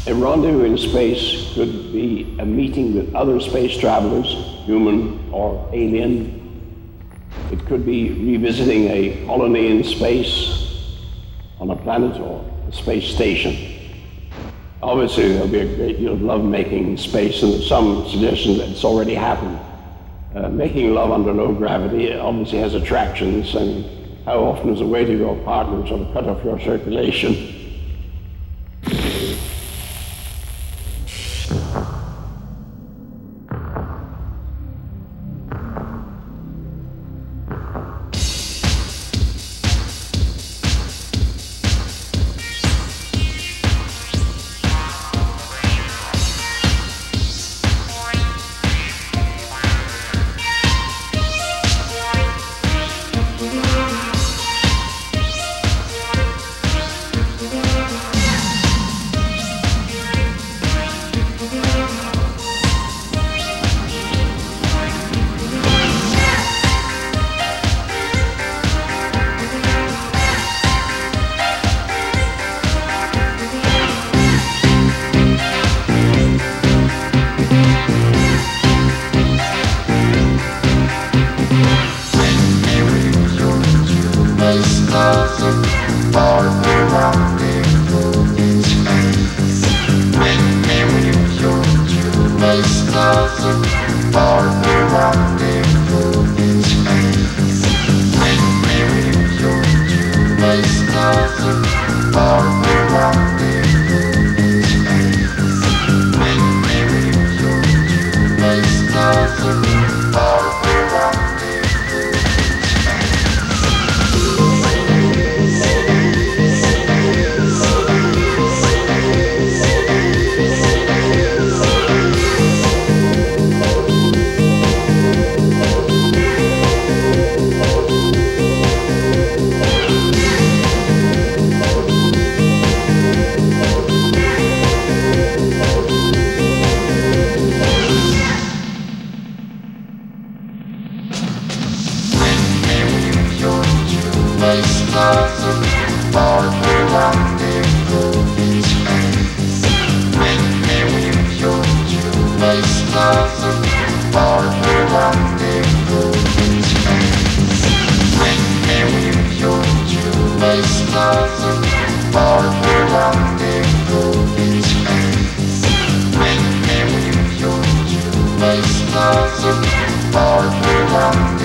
A rendezvous in space could be a meeting with other space travelers, human or alien. It could be revisiting a colony in space on a planet or a space station. Obviously, there'll be a great deal of lovemaking in space, and there's some suggestion that it's already happened. Making love under low gravity obviously has attractions, and how often is a way to your partner sort of cut off your circulation? Space,